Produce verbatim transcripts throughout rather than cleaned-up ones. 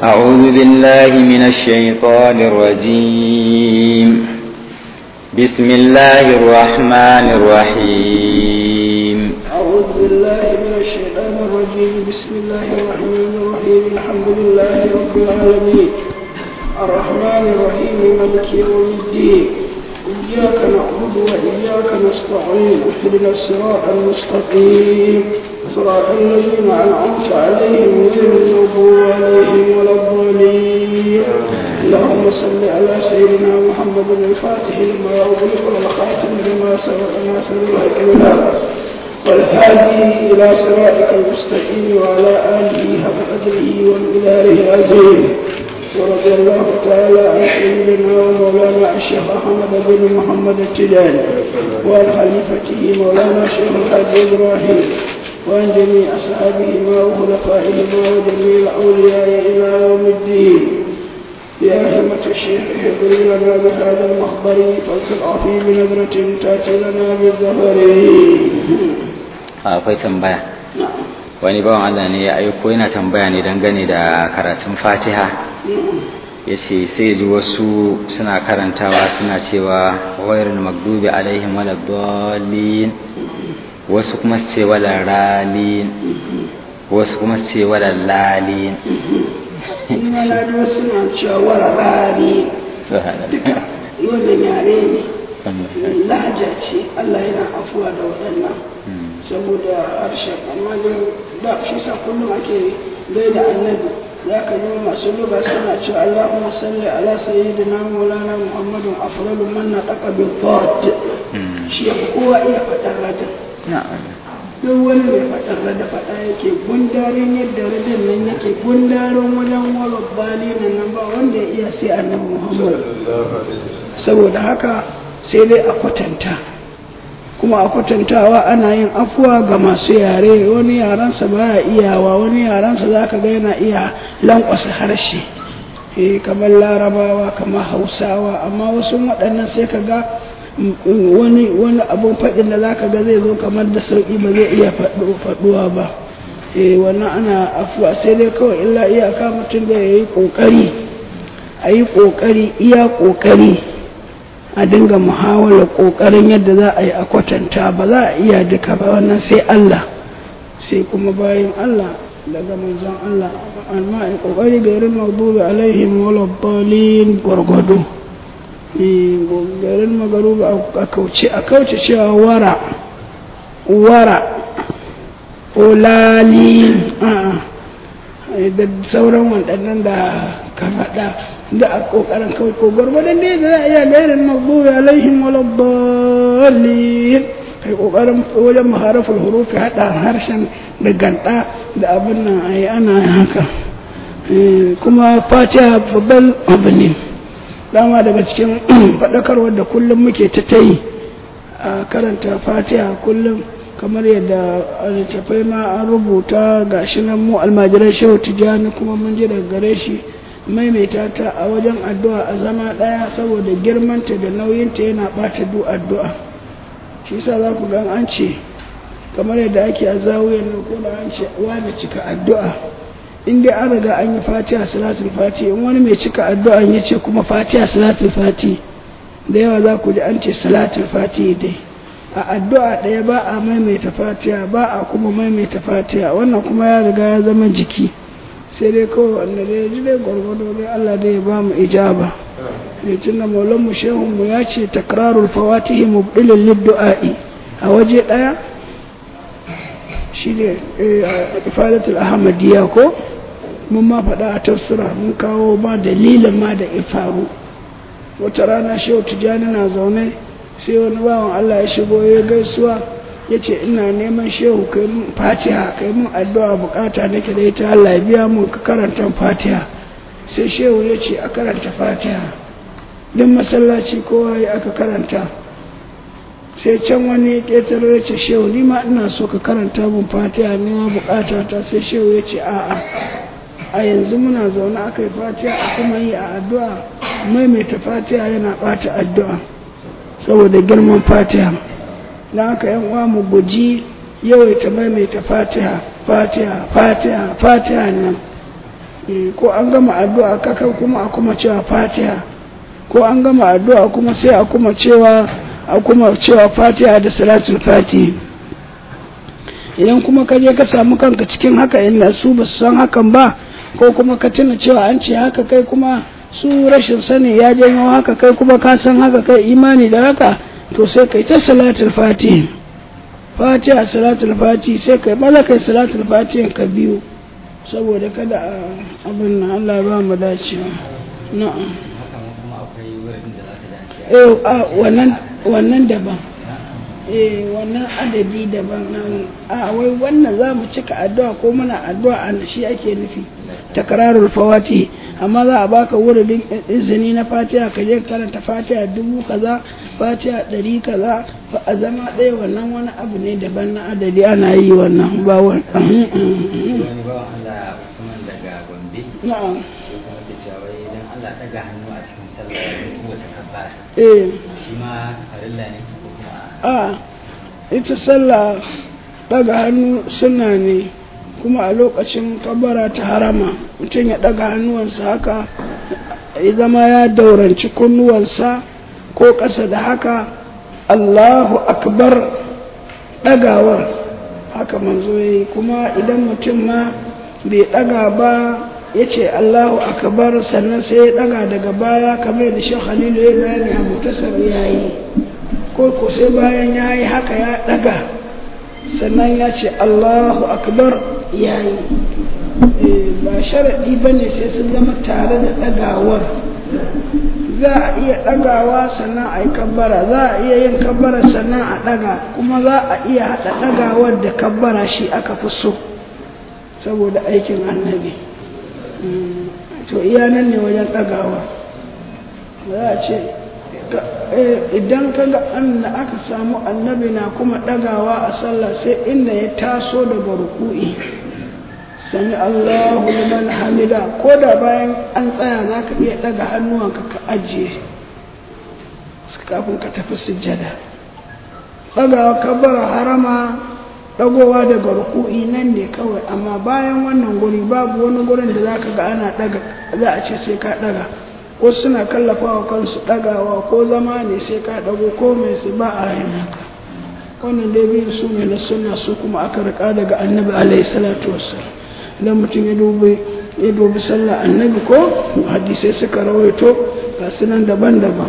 أعوذ بالله من الشيطان الرجيم. بسم الله الرحمن الرحيم. أعوذ بالله من الشيطان الرجيم. بسم الله الرحمن الرحيم. الحمد لله رب العالمين الرحمن الرحيم مالك يوم الدين. إياك نعبد وإياك نستعين. اهدنا الصراط المستقيم صراط الذين أنعمت عليهم غير المغضوب عليهم ولا الضالين. اللهم صل على سيدنا محمد الفاتح لما أغلق والخاتم لما سبق ناصر الحق بالحق والهادي إلى صراطك المستقيم وعلى آله حق قدره ومقداره العظيم. ورضي الله تعالى عن سيدنا ومولانا الشيخ أحمد بن محمد التجاني وعن خليفته مولانا الشيخ الحاج إبراهيم وعن جميع أصحابهما وخلفائهما وجميع الأولياء إلى يوم الدين. يا همة الشيخ احضري لنا بهذا المخبر فالتقع في بنظرة تأتي لنا بالظفر. akwai tambaya wani bawan Allah ne ya aiko yana tambaya ne dangane da karatun Fatiha. Yace sai ji wasu suna karantawa suna cewa wayrul maghdubi alaihim waladdallin, wasu kuma su ce wala ralin, wasu kuma su ce wala lalin. Ina na da suna cewa wala ralin. Duka wannan yare ne. Lahaja ce, Allah yana afuwa da waɗannan saboda harshen, amma da shi sa kullum ake gaida annabi. za ka yi masu luga suna cewa Allahumma salli ala sayyidina maulana Muhammadun afralu man naqa bil fat. Shi ya kowa iya fadar rada. Duk wani mai fadar rada fada yake gundarin yadda radan nan yake gundarin wajen walabbali nan ba wanda ya iya sai annabi Muhammad. Saboda haka sai dai a kwatanta. Kuma a kwatantawa ana yin afuwa ga masu yare, wani yaransa ba ya iyawa, wani yaransa za ka ga yana iya lankwasa harshe e, kamar larabawa kamar hausawa, amma wasu waɗannan sai ka ga wani wani abun faɗin da za ka ga zai zo kamar da sauƙi ba zai iya faɗuwa ba. E, wannan ana afuwa sai dai kawai illa iyaka mutum da ya yi ƙoƙari a yi ƙoƙari iya ƙoƙari a dinga muhawala ƙoƙarin yadda za a yi a kwatanta, ba za a iya duka ba, wannan sai Allah sai kuma bayan Allah daga manzon Allah. Amma a ƙoƙari garin maghdubi alaihim waladdallin gwargwado, garin magarubi a kauce a kauce cewa wara wara olali da sauran waɗannan da ka faɗa da a ƙoƙarin kawai ko gwargwadon da za a iya gairin maghdubi alaihim waladdallin, kai ƙoƙarin wajen maharafin hurufi haɗa harshen da ganda da abin nan a yi ana haka. Kuma Fatiha babban abu ne, dama daga cikin faɗakarwar da kullum muke ta ta yi a karanta Fatiha kullum, kamar yadda littattafai ma an rubuta ga shi nan mu almajiran Shehu Tijjani kuma mun ji daga gare shi maimaita ta a wajen addu'a a zama ɗaya saboda girmanta da nauyinta yana ɓata du addu'a. Shi sa za ku ga an ce kamar yadda ake a zawiyar nan ko da an ce wani cika addu'a, in dai an riga an yi Fatiha salatul fati, in wani mai cika addu'a ya ce kuma Fatiha salatul fati, da yawa za ku ji an ce salatul fati dai. A addu'a ɗaya ba a maimaita Fatiha, ba a kuma maimaita Fatiha, wannan kuma ya riga ya zama jiki. Sai dai kawai wanda dai ji dai gwargwado dai Allah dai ya ba mu ijaba. Ne tunda maulan mu shehun mu ya ce takrarul fawatihi mubdilul lidduai a waje daya shi ne ifadatul ahmadiyya ko mun ma faɗa a tafsira mun kawo ma dalilin ma da ifaru. Wata rana Shehu Tijjani na zaune sai wani bawan Allah ya shigo ya gaisuwa ya ce ina neman shehu kai mun Fatiha, kai mun addu'a bukata nake da ita, Allah ya biya mun ka karanta Fatiha. Sai shehu ya ce a karanta Fatiha, din masallaci kowa ya aka karanta. Sai can wani ya ƙetaro ya ce shehu ni ma ina so ka karanta mun Fatiha, ni ma bukata ta. Sai shehu ya ce a'a, a yanzu muna zaune aka yi Fatiha a kuma yi a addu'a, maimaita Fatiha yana ɓata addu'a saboda girman Fatiha. Na haka yan uwa mu guji yawaita maimaita Fatiha Fatiha Fatiha Fatiha nan ko an gama addu'a kakan kuma a kuma cewa fatiha ko an gama addu'a kuma sai a kuma cewa a kuma cewa fatiha da salatul fati. Idan kuma ka je ka samu kanka cikin haka inda su ba su san hakan ba ko kuma ka tuna cewa an ce haka kai kuma su rashin sani ya janyo haka kai kuma ka san haka kai imani da haka to sai kai ta salatul fati fatiha salatul fati sai kai maza kai salatul fati ka biyu saboda kada abin nan Allah ba mu dacewa. Na'am. Eh wannan wannan daban. Eh wannan adadi daban nan. A wai wannan za mu cika addu'a ko muna addu'a an shi ake nufi. Takrarul fawati amma za a baka wurin izini na Fatiha ka je karanta Fatiha dubu kaza Fatiha ɗari kaza fa a zama ɗaya wannan wani abu ne daban na adadi ana yi wannan ba wani. Na'am. Allah daga hannu a cikin sallah ko wata kabbara. Eh. Shi ma farilla ne ko kuma a ita sallah daga hannu sunna ne kuma a lokacin kabbara ta harama mutum ya daga hannuwansa haka ya zama ya dauranci kunnuwansa ko ƙasa da haka Allahu akbar dagawar haka manzo yayi kuma idan mutum ma bai daga ba ya ce Allahu akbar sannan sai ya daga daga baya kamar da Sheikh Halilu ya bayani a mutasar yayi ko ko sai bayan yayi haka ya daga sannan ya ce Allahu akbar yayi ba sharadi bane sai sun zama tare da dagawar za a iya dagawa sannan a yi kabbara za a iya yin kabbara sannan a daga kuma za a iya haɗa dagawar da kabbara shi aka fi so saboda aikin annabi. To iya nan ne wajen ɗagawa za a ce idan ka ga anna aka samu annabi na kuma ɗagawa a sallah sai inda ya taso daga ruku'i sami Allahu liman hamida ko da bayan an tsaya za ka iya ɗaga hannuwanka ka ajiye kafin ka tafi sujjada. Ɗagawa kabbara harama dagowa daga ruku'i nan ne kawai amma bayan wannan guri babu wani gurin da zaka ga ana daga za a ce sai ka daga ko suna kallafawa kansu dagawa ko zama ne sai ka dago ko mai sai ba a yin haka. Wannan dai biyu su ne na sunna su kuma aka rika daga annabi alaihi salatu wassalam. Idan mutum ya dubi ya dubi sallah annabi ko hadisai suka rawaito ga sunan daban-daban.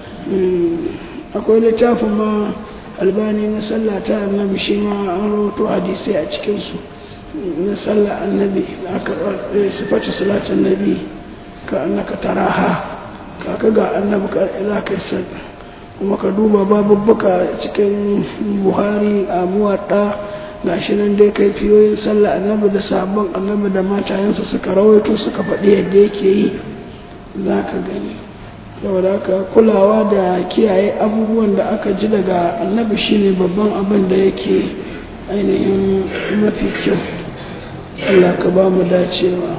Akwai littafin ma albani na sallah ta annabi shi ma an rawato hadisai a cikinsu na sallah annabi aka sifatu salatin nabi ka annaka taraha ka ga annabi ka za ka yi kuma ka duba babubbuka cikin buhari a muwaɗa ga shi nan dai kai fiyoyin sallah annabi da sabon annabi da matayensa suka rawaito suka faɗi yadda yake yi za ka gani. Saboda haka kulawa da kiyaye abubuwan da aka ji daga annabi shine babban abin da yake ainihin mafi kyau. Allah ka ba mu dacewa.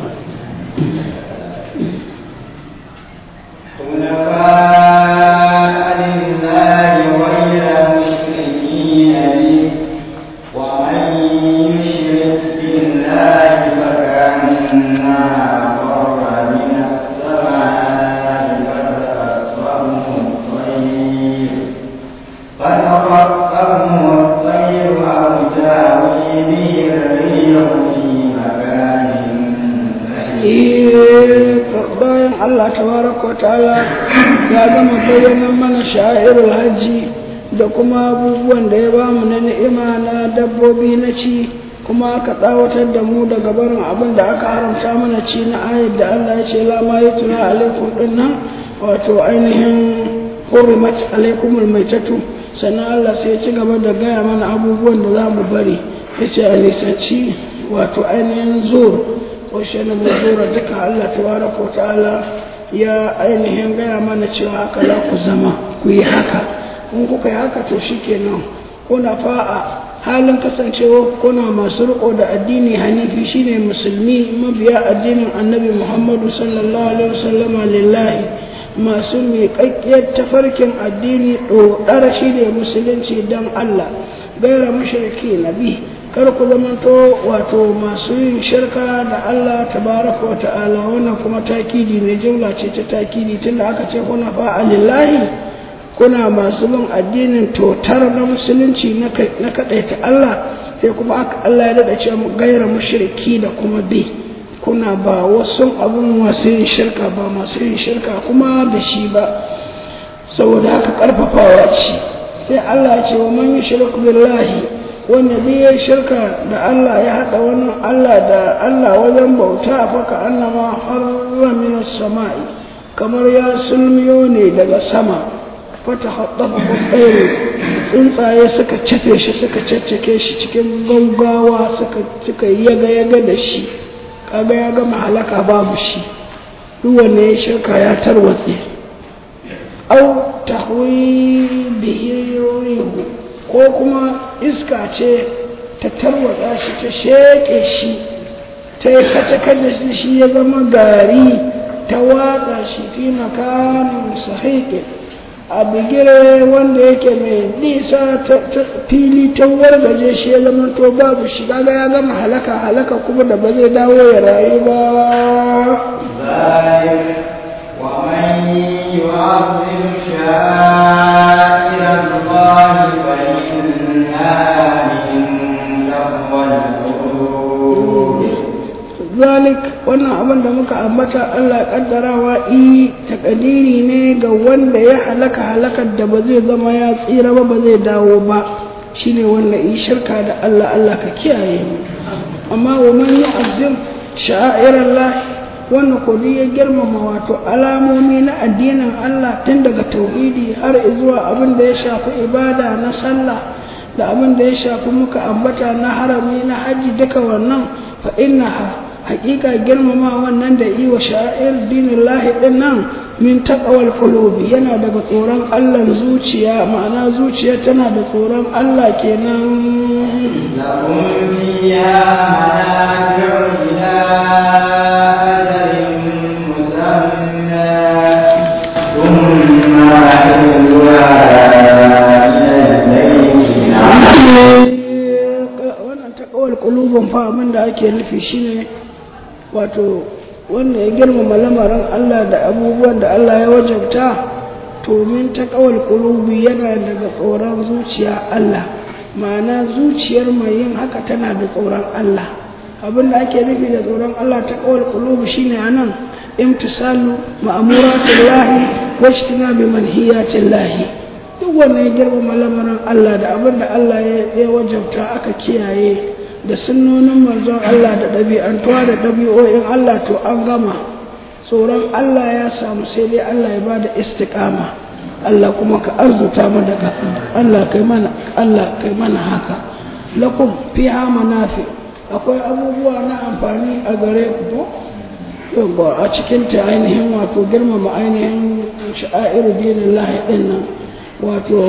Allah tabaraka ta'ala ya gama bayyana mana sha'irul hajji da kuma abubuwan da ya bamu na ni'ima na dabbobi na ci kuma aka tsawatar da mu daga barin abin da aka haramta mana ci na ayat da Allah ya ce la ma yutuna alaikum dinnan wato ainihin hurmat alaikumul maitatu sannan Allah sai ya ci gaba da gaya mana abubuwan da za mu bari ya ce a nisanci wato ainihin zur ko shi na zura duka Allah tabaraka wa ta'ala ya ainihin gaya mana cewa haka za ku zama ku yi haka in kuka yi haka to shikenan kuna fa'a halin kasancewa kuna masu riko da addini hanifi shine musulmi mabiya addinin annabi Muhammadu sallallahu alaihi wasallama lillahi masu miƙaƙƙiyar tafarkin addini ɗoɗar shi ne musulunci don Allah gaira mushriki nabi kar ku zamanto wato masu yin shirka da Allah tabaraka wa ta'ala. Wannan kuma takidi ne, jumla ce ta takidi, tunda aka ce kuna fa lillahi, kuna masu bin addinin totar na musulunci na kaɗaita Allah, sai kuma aka Allah ya daɗa ce mu gaira mushriki da kuma bi, kuna ba wasu abun masu yin shirka ba masu yin shirka kuma da shi ba, saboda haka ƙarfafawa ce. sai Allah ya ce wa man yushrik billahi, wanda bi ya shirka da Allah ya haɗa wani Allah da Allah wajen bauta, faka annama harra min as-sama'i, kamar ya sulmiyo ne daga sama, fata haddafa ɗaya tsuntsaye suka cafe shi suka caccake shi cikin gaugawa suka suka yaga yaga da shi, kaga ya gama halaka babu shi, duk wanda ya shirka ya tarwatse. Au tahwi bihi ruhu, ko kuma iska ce ta tarwatsa shi ta sheƙe shi ta yi katakar da shi ya zama gari, ta watsa shi fi makanin sahiƙe a bigire wanda yake mai nisa ta fili ta wargaje shi ya zama to babu shi, kaga ya gama halaka halaka kuma da ba zai dawo ya rayu ba. Zalik, wannan abin da muka ambata Allah kaddarawa i takadiri ne ga wanda ya halaka halakar da ba zai zama ya tsira ba, ba zai dawo ba, shine wanda i shirka da Allah. Allah ka kiyaye mu. Amma wa man yu'azzim sha'airallah, wanda ko ya girmama wato alamomi na addinin Allah, tun daga tauhidi har zuwa abin da ya shafi ibada na sallah da abin da ya shafi muka ambata na harami na haji, duka wannan fa innaha, hakika girmama wannan da yi wa sha'ir dinin lahi ɗin nan min taƙawar kulubi, yana daga tsoron Allah zuciya, ma'ana zuciya tana da tsoron Allah kenan. Wannan taƙawar kulubin fa abin da ake nufi shine wato wanda ya girmama lamarin Allah da abubuwan da Allah ya wajabta, to min ta kawal kulubi yana daga tsoron zuciya Allah, ma'ana zuciyar mai yin haka tana da tsoron Allah. Abin da ake nufi da tsoron Allah ta kawal kulubi shine anan imtisalu ma'amuratillahi wa ijtinabi manhiyatillahi. Duk wanda ya girmama lamarin Allah da abin da Allah ya wajabta aka kiyaye da sunnonin manzon Allah da ɗabi'antuwa da ɗabi'o'in Allah, to an gama. Tsoron Allah ya samu, sai dai Allah ya bada istiqama. Allah kuma ka arzuta mu daga Allah kai mana Allah kai mana haka. Lakum fiha manafi, akwai abubuwa na amfani a gare ku to a cikin ta ainihin wato girmama ainihin sha'airu dinillahi din nan, wato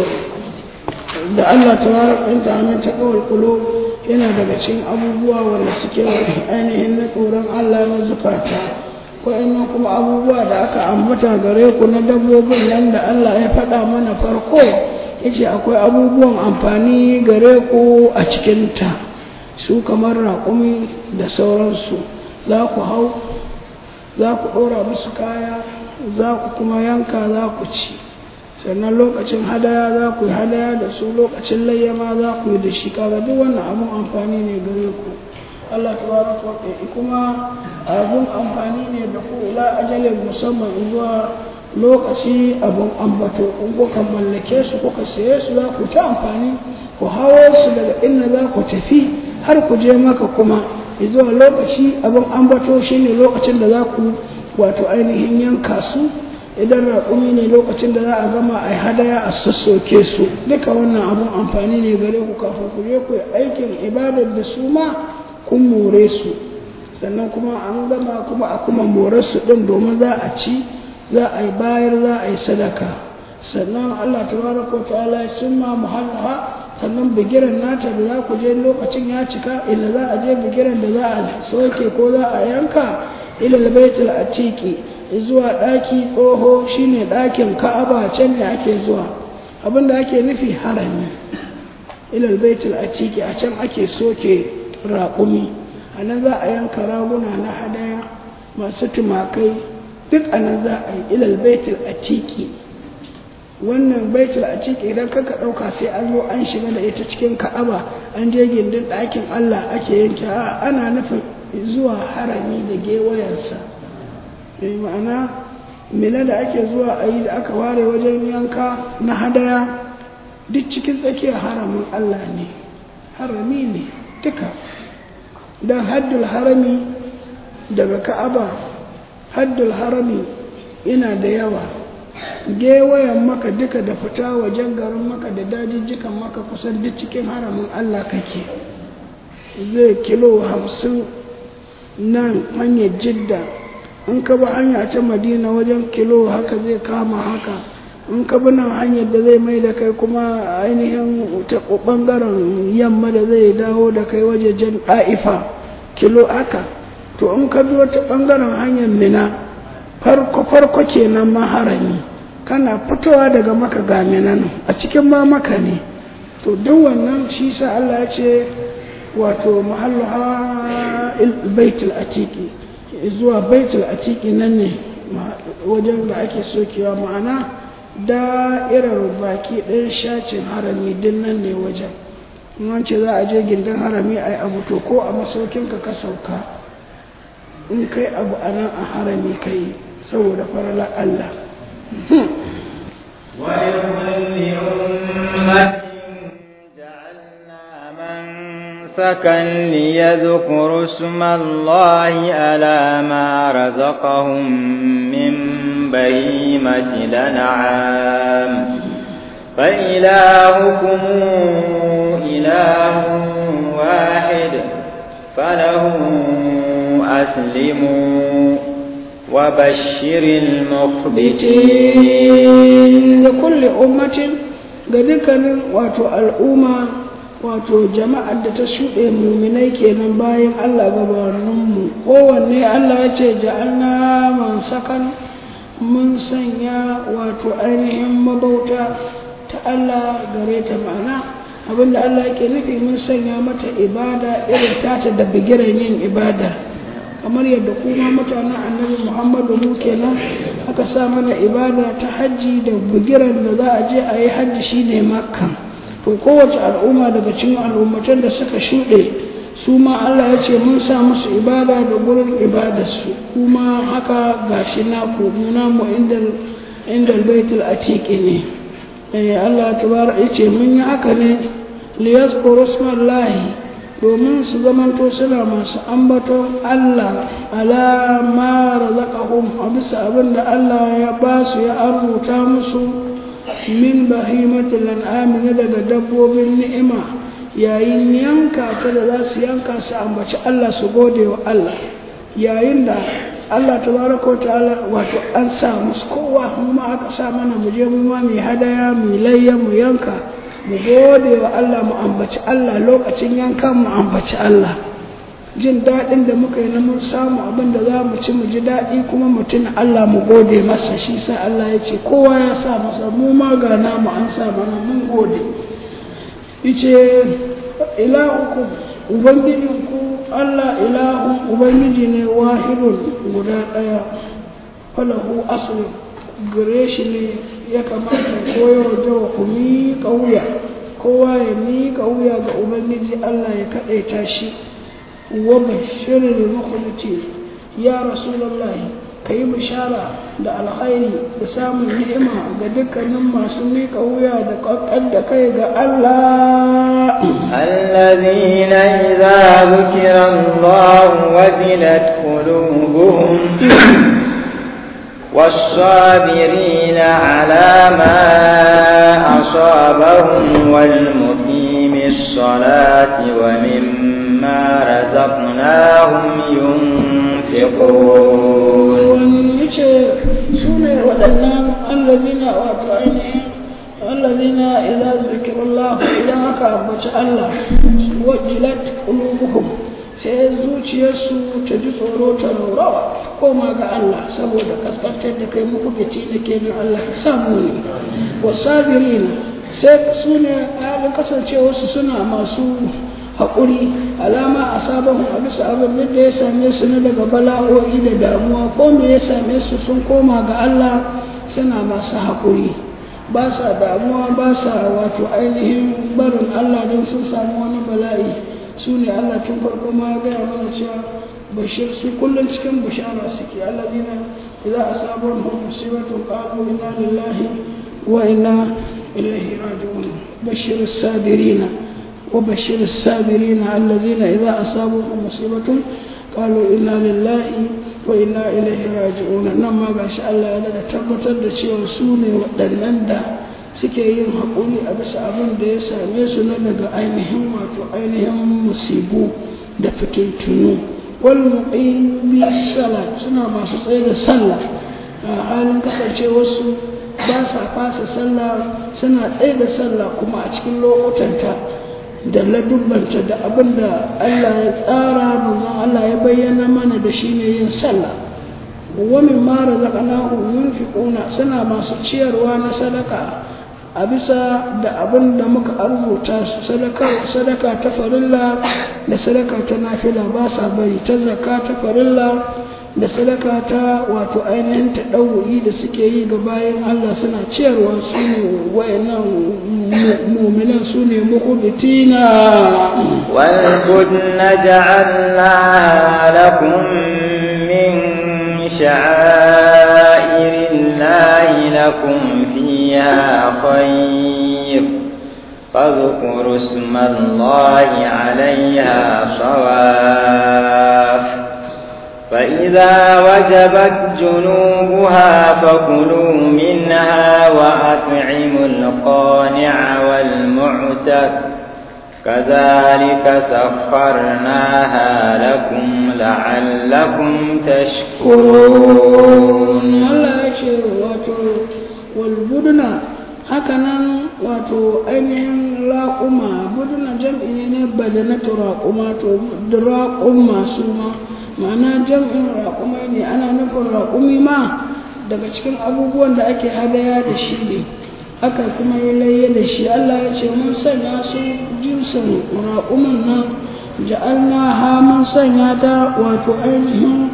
da Allah tabaraka wa ta'ala ta kawal qulub, yana daga cikin abubuwa wanda suke ainihin na tsoron Allah na zukata. Wa'annan kuma abubuwa da aka ambata gare ku na dabbobin nan da Allah ya faɗa mana farko, yace akwai abubuwan amfani gare ku a cikin ta, su kamar raƙumi da sauransu. Za ku hau, za ku ɗora musu kaya, za ku kuma yanka, za ku ci. Sannan lokacin hadaya za ku yi hadaya da su, lokacin layyama za ku yi da shi. Kaga duk wannan abun amfani ne gare ku. Allah tabaraka wa ta'ala kuma abun amfani ne da ku ila ajalin musamman zuwa lokaci abun ambato. In kuka mallake su kuka saye su, za ku ta amfani, ku hawo su daga inda za ku tafi har ku je maka kuma zuwa lokaci abun ambato shine lokacin da za ku wato ainihin yanka su. Idan raƙumi ne lokacin da za a gama a hadaya a sassoke su. Duka wannan abun amfani ne gare ku kafin ku je ku yi aikin ibadar da su ma kun more su, sannan kuma an gama kuma a kuma more su ɗin domin za a ci, za a yi bayar, za a yi sadaka. Sannan Allah tabaraka wa ta'ala ya summa muhallaha, sannan bigiran nata da za ku je lokacin ya cika, illa za a je bigiran da za a soke ko za a yanka, ila baitul atiqi, zuwa ɗaki tsoho shine ɗakin Ka'aba, can ne ake zuwa. Abin da ake nufi harami, ilal baitul atiqi a can ake soke raƙumi a nan za a yanka raguna na hadaya masu tumakai duk a nan za a yi ilal baitul atiqi wannan baitul atiqi idan kaka ɗauka sai an zo an shiga da ita cikin ka'aba an je gindin ɗakin Allah ake yanke a ana nufin zuwa harami da gewayensa mai ma'ana mila da ake zuwa a yi da aka ware wajen yanka na hadaya duk cikin tsakiyar haramin Allah ne harami ne duka don haddul harami daga ka'aba haddul harami yana da yawa gewayen maka duka da fita wajen garin maka da dajijjikan maka kusan duk cikin haramin Allah kake zai kilo hamsin nan hanyar jidda in ka bi hanya ta madina wajen kilo haka zai kama haka in ka bi nan hanyar da zai mai da kai kuma ainihin ta ɓangaren yamma da zai dawo da kai wajejen ɗa'ifa kilo haka to in ka biyo ta ɓangaren hanyar mina farko farko kenan ma harami kana fitowa daga maka ga mina a cikin ma maka ne to duk wannan shi sa Allah ya ce wato mahalluha baitul atiqi zuwa baitul atiqi nan ne wajen da ake sokewa ma'ana da'irar baki ɗin shacin harami din nan ne wajen in ce za a je gindin harami a yi abu to ko a masaukinka ka sauka in kai abu a nan a harami kai saboda farala Allah سكن ليذكروا اسم الله على ما رزقهم من بهيمة الأنعام فإلهكم إله واحد فله أسلموا وبشر المخبتين لكل أمة قد واتو الأمة wato jama'ar da ta shuɗe muminai kenan bayan Allah gabaninmu kowanne Allah ya ce ja'alna man sakan mun sanya wato ainihin mabauta ta Allah gare ta ma'ana abinda Allah yake nufi mun sanya mata ibada irin tata da bigiran yin ibada kamar yadda kuma mutanen annabi Muhammadu mu kenan aka sa mana ibada ta hajji da bigiran da za a je a yi hajji shine Makka to kowace al'umma daga cikin al'ummatan da suka shuɗe su ma Allah ya ce mun sa musu ibada da gurin ibadarsu kuma haka gashi na ku muna mu inda inda baitul atiqi ne eh Allah tabaraka ya ce mun yi haka ne li yazkuru ismallahi domin su zamanto suna masu ambaton Allah ala ma razaqahum abisa abinda Allah ya ba su ya arzuta musu min bahimatul an'am daga dabbobin ni'ima yayin yanka ta da za su yanka su ambaci Allah su gode wa Allah yayin da Allah tabaraka wa ta'ala wato an sa musu kowa mu ma aka sa mana mu je mu ma mu hadaya mu layya mu yanka mu gode wa Allah mu ambaci Allah lokacin yanka mu ambaci Allah jin daɗin da muka yi na mun samu abin da za mu ci mu ji daɗi kuma mu tuna Allah mu gode masa shi sa Allah ya ce kowa ya sa masa mu ma ga namu an sa mana mun gode yace ilahukum ubangijinku Allah ilahu ubangiji ne wahidun guda ɗaya falahu asli gare shi ne ya kamata koyar da ku miƙa wuya kowa ya miƙa wuya ga ubangiji Allah ya kaɗaita shi وبشر المخلصين يا رسول الله كي بشارة دا الخير بسام النعمة دا دكا نما سميك ويا دا قد كي دا الله الذين إذا ذكر الله وجلت قلوبهم والصابرين على ما أصابهم والمقيم الصلاة ومما ما رزقناهم ينفقون سنة ودلام الذين وأطعمهم الذين إذا ذكر الله إذا كعبت الله وجلت قلوبهم sai zuciyarsu ta ji tsoro ta raurawa koma ga Allah saboda kaskantar da kai muku fice da ke bin Allah ka samu ne wasabirina sai su ne halin kasancewarsu suna masu haƙuri alama a sabon a bisa abin da ya same su na daga bala'o'i da damuwa ko me ya same su sun koma ga Allah suna masu haƙuri ba sa damuwa ba sa wato ainihin barin Allah don sun samu wani bala'i su ne Allah tun farko ma gaya mana cewa bashir su kullum cikin bishara suke alladina idza asabahum musibatun qalu inna lillahi wa inna ilaihi raji'un bashir as-sabirin wa bashir as-sabirin alladina idza asabahum musibatun qalu inna lillahi wa inna ilaihi raji'un nan ma gashi Allah ya da tabbatar da cewa su ne waɗannan da suke yin haƙuri a bisa abin da ya same su na daga ainihin wato ainihin musibu da fitintunu wal muqimi salat suna masu tsaye da sallah a halin kasancewarsu ba sa fasa sallah suna tsaye da sallah kuma a cikin lokutanta da ladubbanta da abin da Allah ya tsara manzon Allah ya bayyana mana da shi ne yin sallah wa mimma razaqnahum yunfiquna suna masu ciyarwa na sadaka a bisa da abin da muka arzuta su sadaka sadaka ta farilla da sadaka ta nafila ba sa bari ta zakka ta farilla da sadaka ta wato ainihin ta ɗau'i da suke yi ga bayan Allah suna ciyarwa su ne wayannan mu'minan su ne muqbitina wal budna ja'alna lakum min sha'airillahi lakum فيها خير فاذكروا اسم الله عليها صواف فإذا وجبت جنوبها فكلوا منها وأطعموا القانع والمعتر كذلك سخرناها لكم لعلكم تشكرون walbuduna hakanan wato ainihin raƙuma buduna jam'i ne badanatu raƙuma to raƙuma su ma ma'ana jam'in raƙuma ne ana nufin raƙumi ma daga cikin abubuwan da ake hadaya da shi ne aka kuma yi layya da shi Allah ya ce mun sanya su jinsin raƙuman nan ja'alna ha mun sanya ta wato ainihin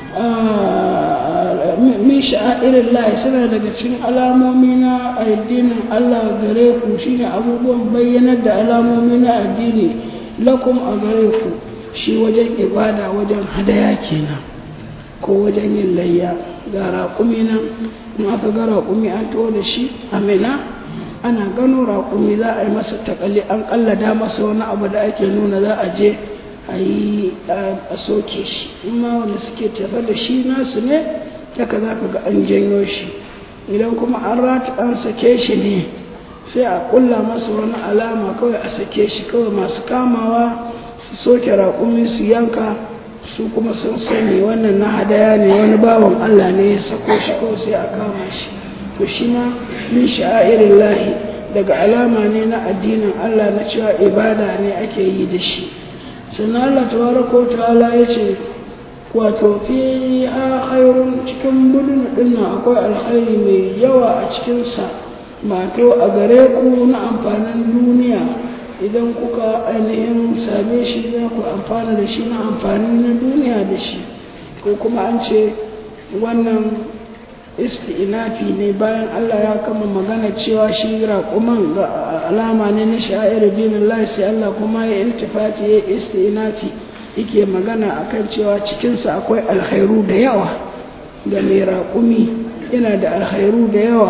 min sha'irin lahi suna daga cikin alamomi na addinin Allah gare ku shine abubuwan bayyanar da alamomi na addini lakum a gare ku shi wajen ibada wajen hadaya kenan ko wajen yin layya ga raƙumi nan in aka ga raƙumi an to da shi amina ana gano raƙumi za a yi masa takalli an kallada masa wani abu da ake nuna za a je a yi a soke shi amma wanda suke tafa da shi nasu ne haka za ka ga an janyo shi idan kuma an rata an sake shi ne sai a kulla masa wani alama kawai a sake shi kawai masu kamawa su soke raƙumi su yanka su kuma sun sani wannan na hadaya ne wani bawan Allah ne ya sako shi kawai sai a kama shi to shi ma min sha'irin lahi daga alama ne na addinin Allah na cewa ibada ne ake yi da shi sannan Allah tabaraka wa ta'ala ya ce wato fi a khairun cikin budun dinnan akwai alkhairi mai yawa a cikinsa mato a gare ku na amfanin duniya idan kuka ainihin same shi za ku amfana da shi na amfanin na duniya da shi ko kuma an ce wannan isti'inafi ne bayan Allah ya kama magana cewa shi raƙuman ga alama ne na sha'ir dinin Allah sai Allah kuma ya iltifati ya isti'inafi yake magana akan cewa cikinsa akwai alkhairu da yawa ga mai raƙumi yana da alkhairu da yawa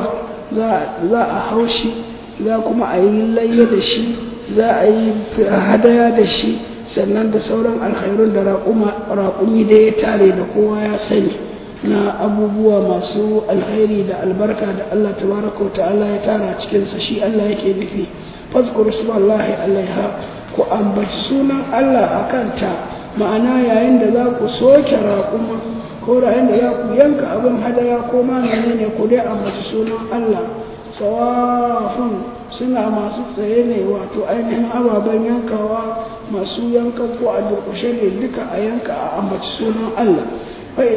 za a haushi za kuma a yi layya da shi za a yi hadaya da shi sannan da sauran alkhairun da raƙumi da ya tare da kowa ya sani na abubuwa masu alkhairi da albarka da Allah tabaraka wa ta'ala ya tara cikinsa shi Allah yake nufi fazkuru subhanallahi alaiha ku ambaci sunan Allah akan ta ma'ana yayin da za ku soke raƙuma ko yayin da za ku yanka abin hadaya ko ma menene ku dai ambaci sunan Allah sawafun suna masu tsaye ne wato ainihin ababen yankawa masu yankan ko a durƙushe ne duka a yanka a ambaci sunan Allah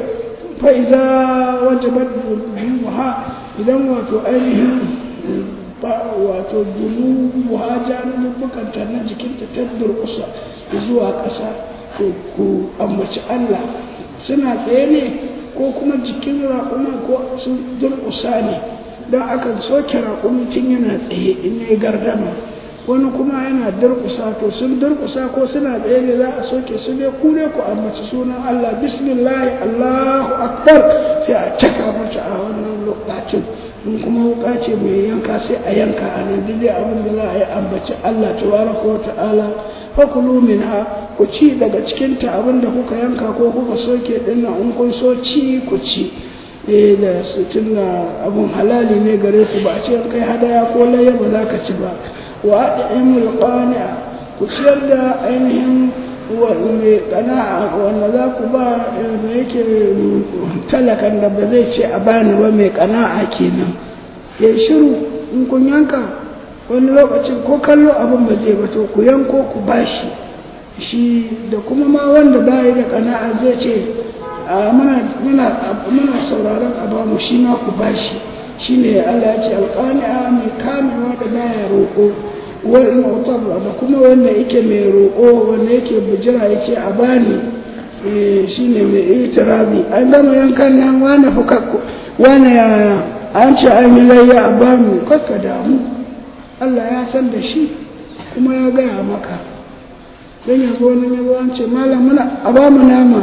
fa'iza wajabar juha idan wato ainihin ba wato dunu wajen bukanta na jikinta ta durƙusa zuwa ƙasa to ku ambaci Allah suna tsaye ne ko kuma jikin raƙumin ko sun durƙusa ne don akan soke raƙumi tun yana tsaye in yayi gardama wani kuma yana durƙusa to sun durƙusa ko suna tsaye ne za a soke su ne ku ne ku ambaci sunan Allah bismillah Allahu akbar sai a caka mata a wannan lokacin in kuma wuka ce mai yanka sai a yanka a nan dai abin da za a yi ambaci Allah tabaraka wa ta'ala fakulu minha ku ci daga cikin ta abin da kuka yanka ko kuka soke din nan in kun so ci ku ci eh da su tunna abun halali ne gare ku ba a ce kai hadaya ko layya ba za ka ci ba wa ad'imul qani'a ku ciyar da ainihin wa mai qana'a wanda za ku ba da yake talakan da ba zai ce a bani ba mai qana'a kenan ya shiru in kun yanka wani lokacin ko kallo abin ba zai ba to ku yanko ku bashi shi da kuma ma wanda ba da qana'a zai ce muna muna muna sauraron a ba mu shi ma ku bashi shine Allah ya ce alqani'a mai kamewa da baya roƙo wal mu'tar da kuma wanda yake mai roƙo wanda yake bujira yace a bani eh shine mai itirazi an gama yankan nan wani fuka wani ya an ce an yi layya a bani kakka damu Allah ya san da shi kuma ya gaya maka dan yanzu wani ya zo an ce malam muna a ba mu nama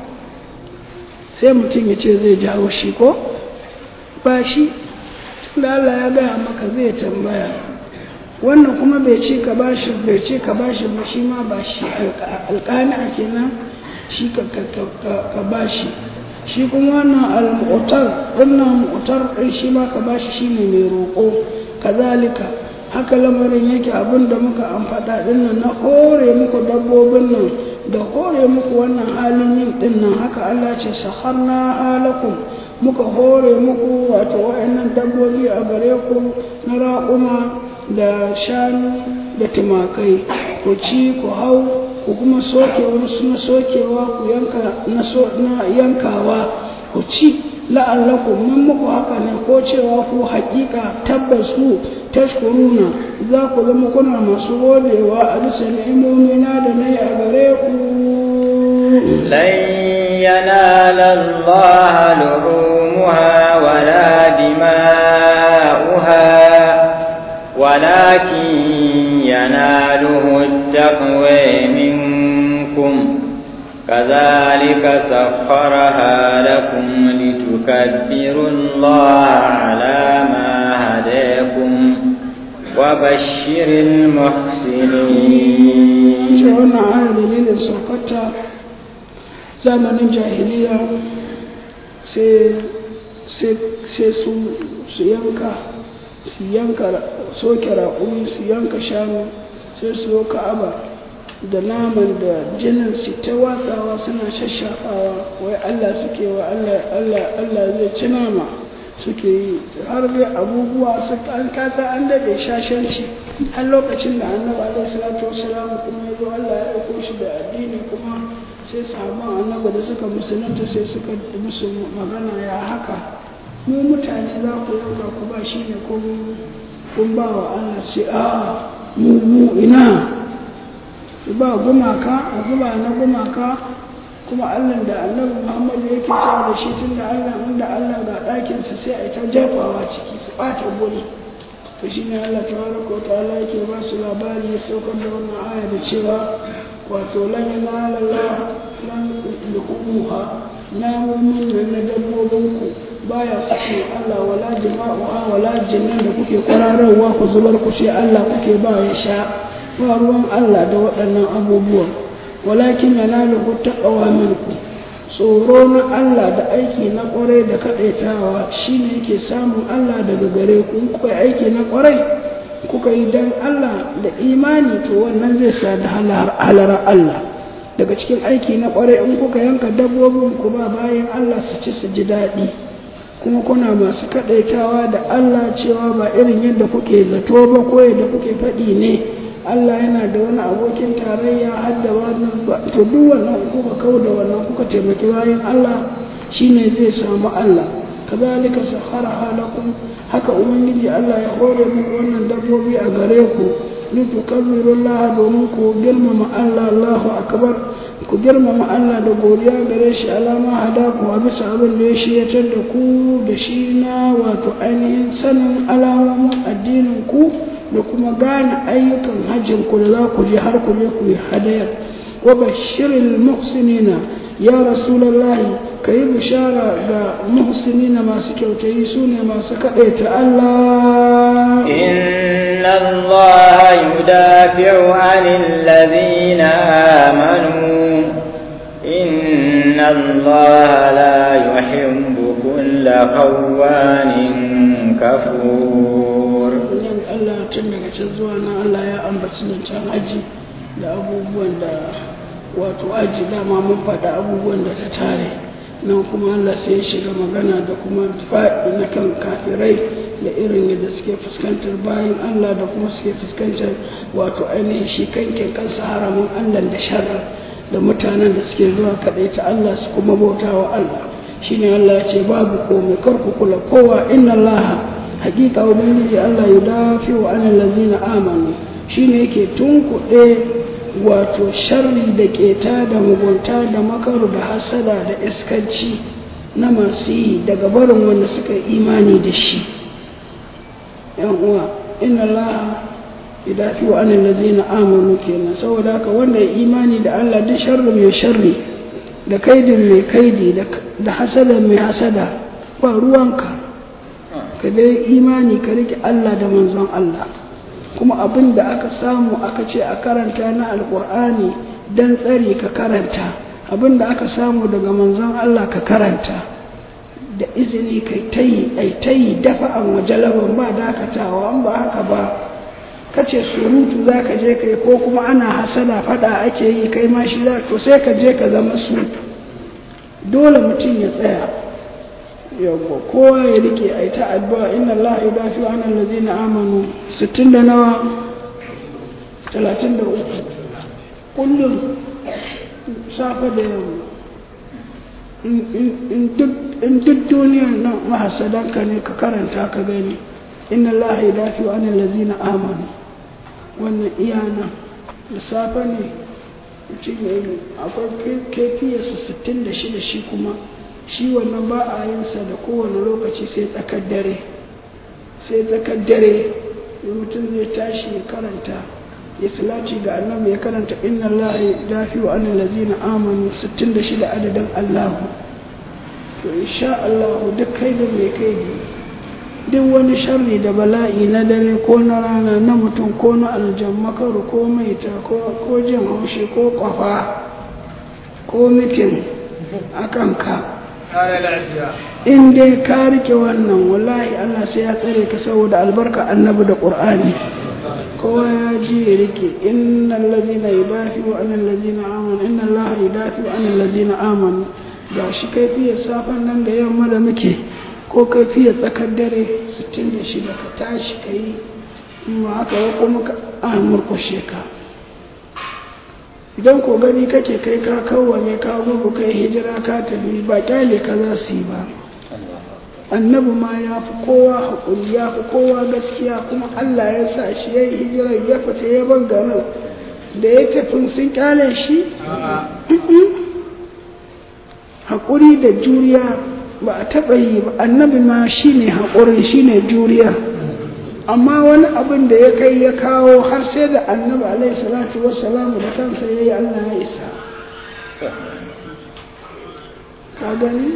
sai mutum ya ce zai jawo shi ko ba shi tunda Allah ya gaya maka zai tambaya wannan kuma bai ce ka bashi bai ce ka bashi ba shi ma ba shi alƙani kenan shi ka ka bashi shi kuma wannan al-mu'tar wannan mu'tar din shi ma ka bashi shine mai roƙo kazalika haka lamarin yake abinda muka amfada din nan na kore muku dabbobin nan da kore muku wannan halin yin din nan haka Allah ce saharna halakum muka hore muku wato wa'annan dabbobi a gare ku na raƙuma da shanu da tumakai ku ci ku hau ku kuma soke wasu na sokewa ku yanka na yankawa ku ci la'allakum mun muku haka ne ko cewa ku haƙiƙa tabbas ku tashkuruna za ku zama kuna masu godewa a bisa ni'imomina da nayi a gare ku lan yanala Allah luhumuha wala dima'uha ولكن يناله التقوى منكم كذلك سخرها لكم لتكبروا الله على ما هداكم وبشر المحسنين شعرنا على دليل السقطة زمن الجاهلية سي سي سي سيانكا su yanka soke raƙumi su yanka shanu sai su yi ka'aba da naman da jinin su ta watsawa suna shashafawa wai Allah suke wa Allah Allah Allah zai ci nama suke yi har dai abubuwa su an kasa an daɗe shashanci har lokacin da annabi alaihi salatu wassalam kuma ya zo Allah ya aiko shi da addini kuma sai sahabban annabi da suka musulunta sai suka musu magana ya haka mu mutane za ku yanka ku ba shi ne ko kun ba wa Allah sai a mu mu ina su ba gumaka a zuba na gumaka kuma Allah da Annabi Muhammad yake cewa da shi tunda Allah inda Allah ga ɗakin sa sai a ta jefawa ciki su ɓata guri to shine Allah tabaraka wa ta'ala yake ba su labari ya saukar da wannan aya da cewa wato lan yanala Allah lan luhumuha na mu'min na dabbobinku baya suke Allah wala jima'uha wala jinnan da kuke kwararwa ku zubar ku sai Allah kuke ba ya sha ba ruwan Allah da waɗannan abubuwan walakin yanalu taqwa minku tsoro na Allah da aiki na ƙwarai da kaɗaitawa shine yake samun Allah daga gare ku kuka yi aiki na ƙwarai kuka yi dan Allah da imani to wannan zai sa da halar Allah daga cikin aiki na ƙwarai in kuka yanka dabbobin ku ba bayan Allah su ci su ji daɗi kuma kuna masu kaɗaitawa da Allah cewa ba irin yadda kuke zato ba ko yadda kuke faɗi ne Allah yana da wani abokin tarayya har da wannan ba to duk wannan kuka kau da wannan kuka taimaki bayan Allah shine zai samu Allah kadhalika sakharaha lakum haka ubangiji Allah ya hore muku wannan dabbobi a gare ku litukabbiru Allah domin ku girmama Allah Allahu akbar ku girmama Allah da godiya gare shi alama hadaku a bisa abin da ya shiyatar da ku da shi na wato ainihin sanin alamomin addinin ku da kuma gane ayyukan hajjin ku da za ku je har ku je ku yi hadayar wa bashiril muhsinina ya rasulullahi kai bishara ga muhsinina masu kyautayi sune masu kadaita Allah inna Allah yudafi'u 'anil ladina amanu inna Allah la yuhibbu kulla khawanin kafur Allah tun daga can zuwa nan Allah ya ambaci zancen haji da abubuwan da wato aji dama mun faɗa abubuwan da ta tare nan kuma Allah sai ya shiga magana da kuma faɗi na kan kafirai da irin yadda suke fuskantar bayan Allah da kuma suke fuskantar wato ainihin shi kankin kansa haramun Allah da sharri da mutanen da suke zuwa kaɗai ta Allah su kuma bauta wa Allah shine Allah ya ce babu komai kar ku kula kowa inna Allah hakika ubangiji Allah ya dafi wa anil lazina amanu shine yake tunkuɗe wato sharri da keta da mugunta da makaru da hasada da iskanci na masu yi daga barin wanda suka imani da shi yan uwa inna Allah idafi wa anil lazina amanu kenan saboda haka wanda ya imani da Allah duk sharri mai sharri da kaidin mai kaidi da hasada mai hasada ba ruwanka ka dai imani ka rike Allah da manzon Allah kuma abin da aka samu aka ce a karanta na alkur'ani dan tsari ka karanta abin da aka samu daga manzon Allah ka karanta da izini kai tayi ai tayi dafa an wajalaban ba dakatawa an ba haka ba kace surutu zaka je kai ko kuma ana hasada fada ake yi kai ma shi za to sai ka je ka zama su dole mutum ya tsaya yawwa kowa ya rike a yi ta addu'a inna Allah ya dafi wa annan lazina amanu sittin da nawa talatin da uku kullum safa da yamma in duk duniyar nan mahasadanka ne ka karanta ka gani inna Allah ya dafi wa annan lazina amanu wannan iyana da safa ne mutum ya yi akwai kefiyarsa sittin da shida shi kuma shi wannan ba a yin sa da kowane lokaci sai tsakar dare sai tsakar dare mutum zai tashi ya karanta ya salati ga annabi ya karanta inna allaha dafi wa anil ladzina amanu sittin da shida adadin Allah to insha Allah duk kai da mai kai duk wani sharri da bala'i na dare ko na rana na mutum ko na aljan makaru ko maita ko ko jin haushi ko kwafa ko mikin akan ka in dai ka rike wannan wallahi Allah sai ya tsare ka saboda albarka annabi da qur'ani kowa ya ji ya rike innal ladina yudafi'u anil ladina amanu inna allaha yudafi'u anil ladina amanu gashi kai fiye safan nan da yamma da muke ko kai fiye tsakar dare sittin da shida ka tashi kai in ma haka ya kuma ka an murkushe ka idan ko gani kake kai ka kawwane ka gudu kai hijira ka tafi ba kyale ka za su yi ba annabi ma ya fi kowa haƙuri ya fi kowa gaskiya kuma Allah ya sa shi ya yi hijira ya fita ya ban garin da ya tafi sun kyale shi haƙuri da juriya ba a taɓa yi ba annabi ma shi ne haƙuri shi ne juriya amma wani abin da ya kai ya kawo har sai da annabi alaihi salatu wassalamu da kansa ya yi Allah ya isa ka gani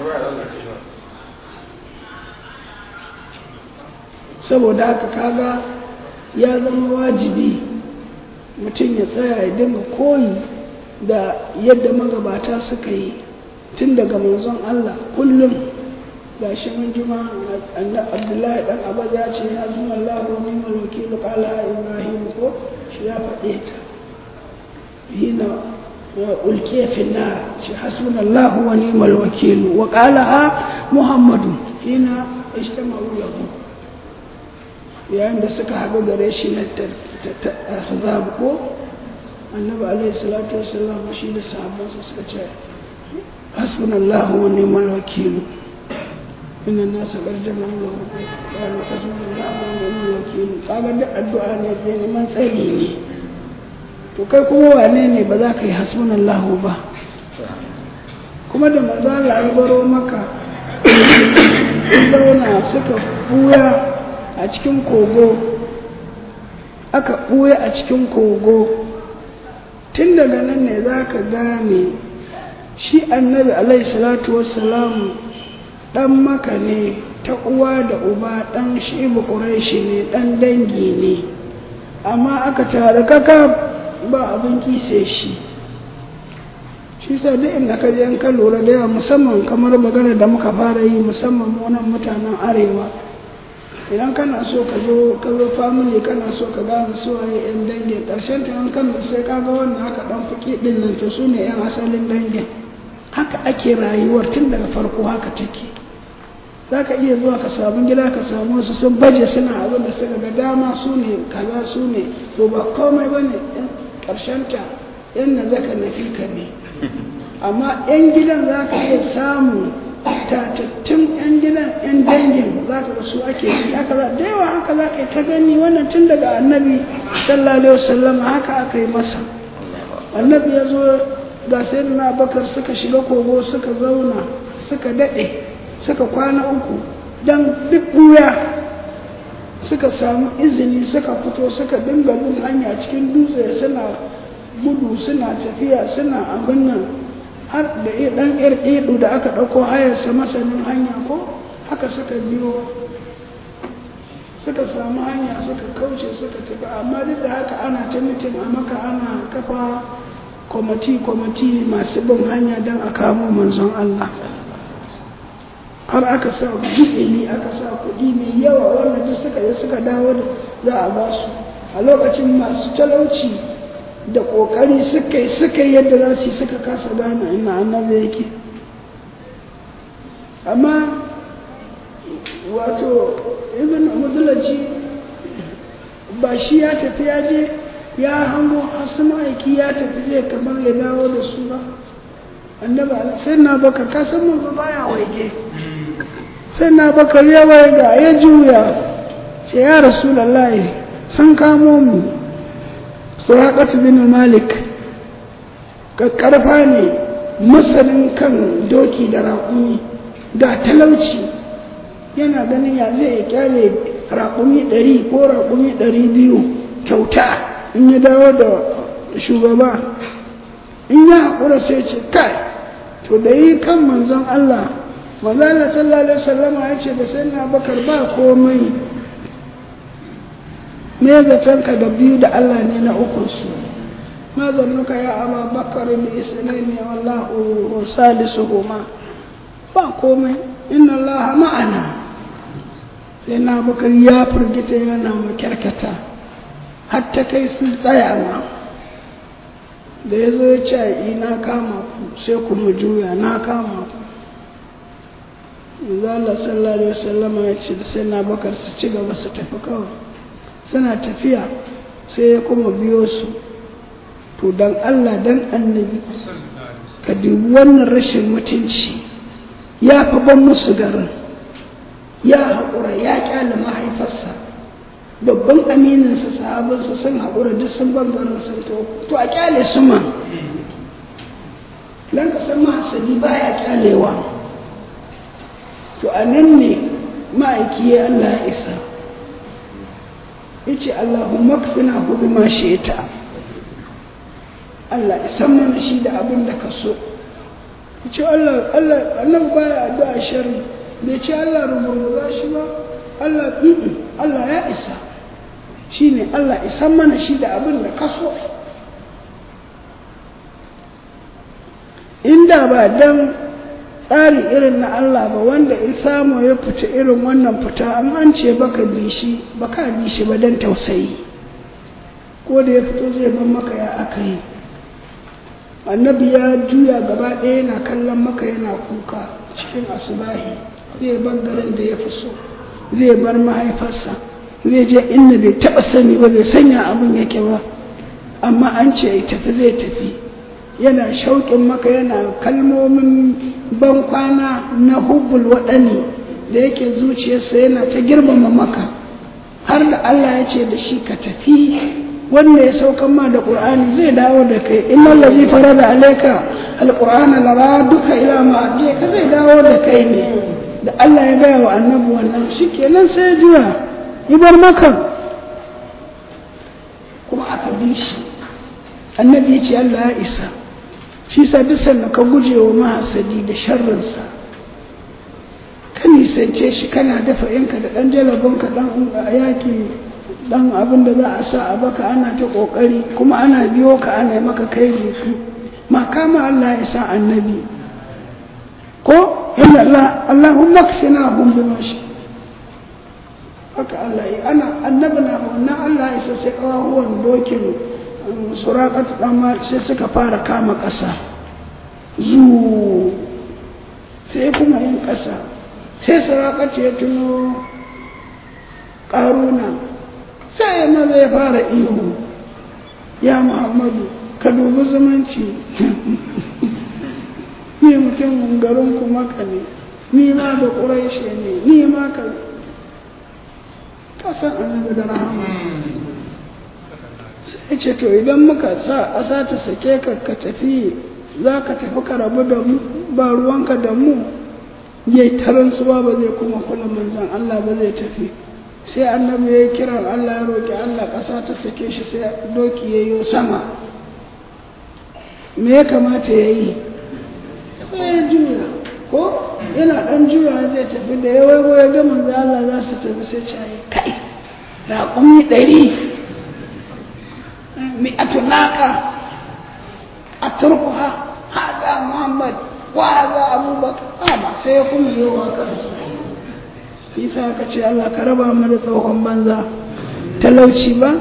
saboda haka kaga ya zama wajibi mutum ya tsaya ya dinga koyi da yadda magabata suka yi tun daga manzon Allah kullum ga shi mun jima Abdullahi dan Abbas ya ce ya zuma Allah wa ni'mal wakil qala Ibrahim ko shi ya faɗe ta hina ulqiya fi nar shi hasbunallahu wa ni'mal wakil wa qala Muhammadu hina ijtama'u lahu yayin da suka haɗu gare shi na ahzab ko annabi alaihi salatu wassalam shi da sahabbansa suka ce hasbunallahu wa ni'mal wakil inna nasa barjama Allah qalu hasbunallahu wa ni'mal wakeel kaga da addu'a ne da neman tsari ne to kai kuma wane ne ba za ka yi hasbunallahu ba kuma da manzo Allah ya baro maka zauna suka buya a cikin kogo aka buya a cikin kogo tun daga nan ne za ka gane shi annabi alaihi salatu wassalamu dan maka ne ta uwa da uba dan shibu quraishi ne dan dangi ne amma aka tare kaka ba abin kise shi shi sa da inda ka je ka lura da yawa musamman kamar magana da muka fara yi musamman mu nan mutanen arewa idan kana so ka zo ka zo family kana so ka gane su waye yan dangin karshen ta an kan sai ka ga wannan haka dan fuki din nan to sune yan asalin dangin haka ake rayuwar tun daga farko haka take zaka iya zuwa ka samu gida ka samu su sun baje suna abin da suka ga dama su ne kaza su ne to ba komai bane karshen ta yan na zaka nafi ka ne amma yan gidan zaka iya samu tatattun yan gidan yan dangin za ka su ake yi haka za da yawa haka za ka yi ta gani wannan tun daga annabi sallallahu alaihi wasallam haka aka yi masa annabi ya zo ga sayyidina bakar suka shiga kogo suka zauna suka daɗe suka kwana uku dan duk buya suka samu izini suka fito suka dinga bin hanya cikin dutse suna gudu suna tafiya suna abin nan har da ɗan irɗiɗu da aka ɗauko hayarsa masanin hanya ko haka suka biyo suka samu hanya suka kauce suka tafi amma duk da haka ana ta mitin a maka ana kafa kwamati-kwamati masu bin hanya don a kamo manzon Allah har aka sa kuɗi aka sa kuɗi mai yawa wanda duk suka yi suka dawo za a ba su a lokacin masu talauci da ƙoƙari suka yi suka yi yadda za su yi suka kasa gane ina annabi yake amma wato ibn mudulaci ba shi ya tafi ya je ya hango hasu ma'aiki ya tafi zai kamar ya dawo da su ba annaba sai na baka kasan mun ba baya waige sai na baka ya waiga ya juya ce ya rasulullahi sun kamo mu Suraqatu bin Malik kakkarfa ne masanin kan doki da raƙumi ga talauci yana ganin ya zai kyale raƙumi ɗari ko raƙumi ɗari biyu kyauta in ya dawo da shugaba in ya haƙura sai ce kai to da yi kan manzon Allah manzon Allah sallallahu alaihi wasallam ya ce da sai na bakar ba komai me zatonka da biyu da Allah ne na ukunsu ma zannuka ya aba bakar bi isnaini wallahu salisuhuma ba komai inna Allah ma'ana sai na bakar ya furgita yana makyarkata hatta kai sun tsaya ma da ya zo ya ce ina kama ku sai ku mu juya na kama ku Allah sallallahu alaihi wasallam ya ce sai na bakar su ci gaba su tafi kawai suna tafiya sai ya kuma biyo su to dan Allah dan annabi ka dubi wannan rashin mutunci ya fa ban musu garin ya haƙura ya ƙyale mahaifarsa babban amininsa sahabansa sun haƙura duk sun ban garin sun to to a ƙyale su ma dan ka san mahasali baya ƙyalewa to a nan ne ma'aiki ya Allah ya isa yace Allahumma kfina hu bima shi'ta Allah ya san mana shi da abin da ka so yace Allah Allah Allah baya addu'a sharri bai ce Allah rubuta shi ba Allah bibi Allah ya isa shine Allah ya san mana shi da abin da ka so inda ba dan tsari irin na Allah ba wanda in samu ya fita irin wannan fita an an ce baka bi shi baka bi shi ba dan tausayi ko da ya fito zai ban maka ya aka yi annabi ya juya gaba ɗaya yana kallon maka yana kuka cikin asubahi zai bar garin da ya fi so zai bar mahaifarsa zai je inda bai taɓa sani ba bai sanya abin yake ba amma an ce ya tafi zai tafi yana shauƙin maka yana kalmomin ban kwana na hubbul waɗani da yake zuciyarsa yana ta girmama maka har da Allah ya ce da shi ka tafi wanda ya saukan ma da Qur'ani zai dawo da kai innal ladhi farada alayka alqur'ana laraduka ila ma ka zai dawo da kai ne da Allah ya gaya wa annabi wannan shikenan sai ya juya ya bar maka kuma aka bi shi annabi ya ce Allah ya isa shi sa duk sannan ka guje wa mahasadi da sharrinsa ka nisance shi kana dafa yanka da ɗan jalabinka ɗan yaki ɗan abin da za a sa a baka ana ta ƙoƙari kuma ana biyo ka ana maka kai rufu ma kama Allah ya sa annabi ko inna Allah Allahumma kfina hum bima shi haka Allah yi ana annabi na wannan Allah ya sa sai kawawan dokin suraƙatu ɗan ma sai suka fara kama ƙasa zu sai kuma yin ƙasa sai suraƙatu ya tuno ƙaruna sai ya maza ya fara ihu ya Muhammadu ka dubi zumunci ni mutum garin kuma ka ne ni ma da ƙuraishe ne ni ma ka kasan annabi da rahama sai ce to idan muka sa asa ta sake ka ka tafi za ka tafi ka rabu da mu ba ruwanka da mu yayi taransuwa ba zai kuma kula manzon Allah ba zai tafi sai annabi ya kira Allah ya roki Allah ƙasa ta sake shi sai doki yayi sama me ya kamata yayi sai ya juya ko yana dan juya zai tafi da yawa ya ga manzon Allah za su tafi sai ce kai da kumi ɗari mi'atu naqa atrukuha hada Muhammad wa hada Abubakar amma sai kuma yawa kansu isa ka ce Allah ka raba mu da tsohon banza talauci ba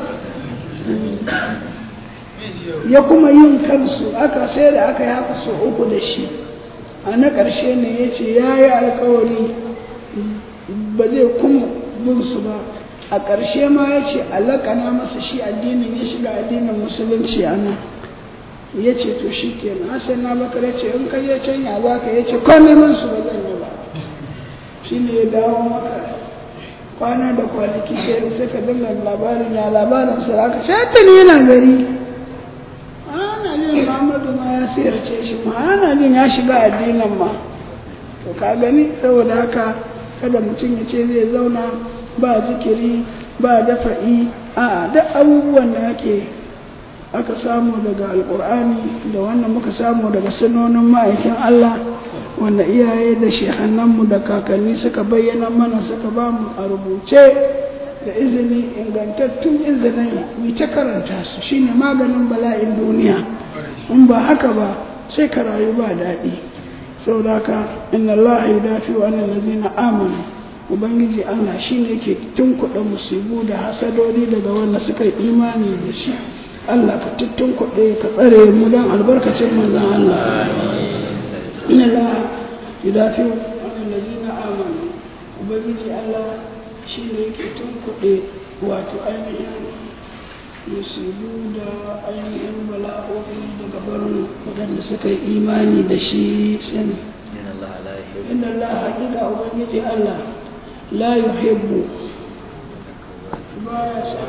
ya kuma yin kansu aka sai da aka yi haka so uku da shi a na ƙarshe ne ya ce ya yi alkawari ba zai kuma bin su ba a ƙarshe ma ya ce alaƙana masa shi addinin ya shiga addinin musulunci a nan ya ce to shi kenan hassan na bakar ya ce in ka je can ya za ka ya ce kwanan su ba zan yi ba shi ne ya dawo maka kwana da kwanaki sai sai ka dinga labarin ya labarin sa aka shata ne yana gari ana jin Muhammadu ma ya siyarce shi ma ana jin ya shiga addinin ma to ka gani saboda haka kada mutum ya ce zai zauna ba zikiri ba dafa'i a duk abubuwan da ake aka samu daga alkur'ani da wannan muka samu daga sunonin ma'aikin Allah wanda iyaye da shehannanmu da kakanni suka bayyana mana suka ba mu a rubuce da izini ingantattun izinin mu ta karanta su shine maganin bala'in duniya in ba haka ba sai ka rayu ba daɗi saboda haka inna Allah yudafi'u anil ladzina amanu ubangiji Allah shine yake tunkuɗa musibu da hasadodi daga wanda suka yi imani da shi Allah ka tunkuɗe ka tsare mu dan albarkacin manzon Allah inna la yudafi'u anil ladzina amanu ubangiji Allah shine yake tunkuɗe wato ainihin musibu da ainihin bala'o'i daga barin wadanda suka yi imani da shi sin inna Allah haƙiƙa ubangiji Allah la yuhibbu baya sa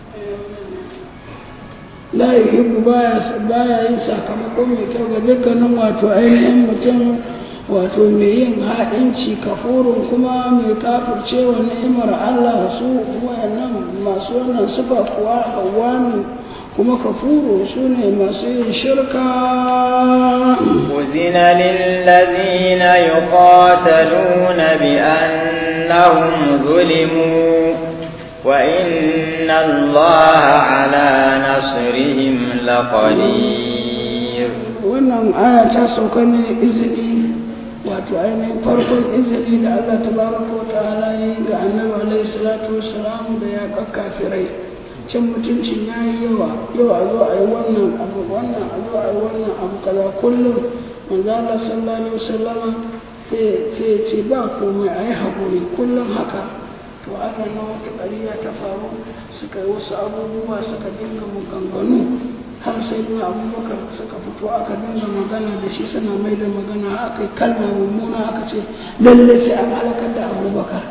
la yuhibbu baya baya yin sakamakon mai kyau ga dukkanin wato ainihin mutum wato mai yin haɗinci kafurun kuma mai kafircewa ni'imar Allah su wayannan masu wannan sifa kuwa hawanu kuma kafuru su ne masu yin shirka uzina lillazina yuqataluna bi annahum zulimu wa inna Allaha ala nasrihim laqadir. Wannan aya ta sauka ne izini wato ainihin farkon izini da Allah tabaraka wa ta'ala yi ga annabi alaihi salatu wassalam da ya kakkafirai cin mutuncin ya yi yawa yau a zo a yi wannan abu wannan a zo a yi wannan abu kaza kullum manzo Allah sallallahu alaihi wasallama sai ce ba komai a yi haƙuri kullum haka to ana na wata ƙariya ta faru suka yi wasu abubuwa suka dinga maganganu har sai na abubakar suka fito aka dinga magana da shi suna mai da magana aka yi kalma mummuna aka ce lalle sai an halakar da abubakar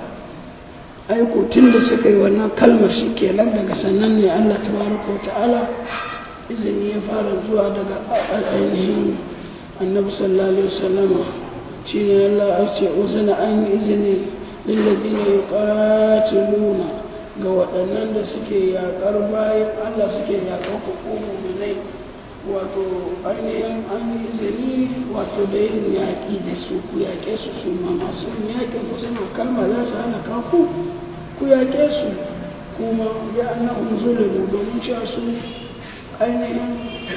aiko tun da suka yi wannan kalmar shi kenan daga sannan ne Allah tabaraka wa ta'ala izini ya fara zuwa daga ainihin annabi sallallahu alaihi wasallam shine Allah ya ce uzina an yi izini lillazina yuqatiluna ga waɗannan da suke yaƙar bayan Allah suke yaƙar hukumu mu'minai wato ainihin an yi izini wato da yin yaƙi da su ku yaƙe su su ma masu yaƙin ku suna kalma za su halaka ku ku yaƙe su kuma ya annahum zulimu domin cewa su ainihin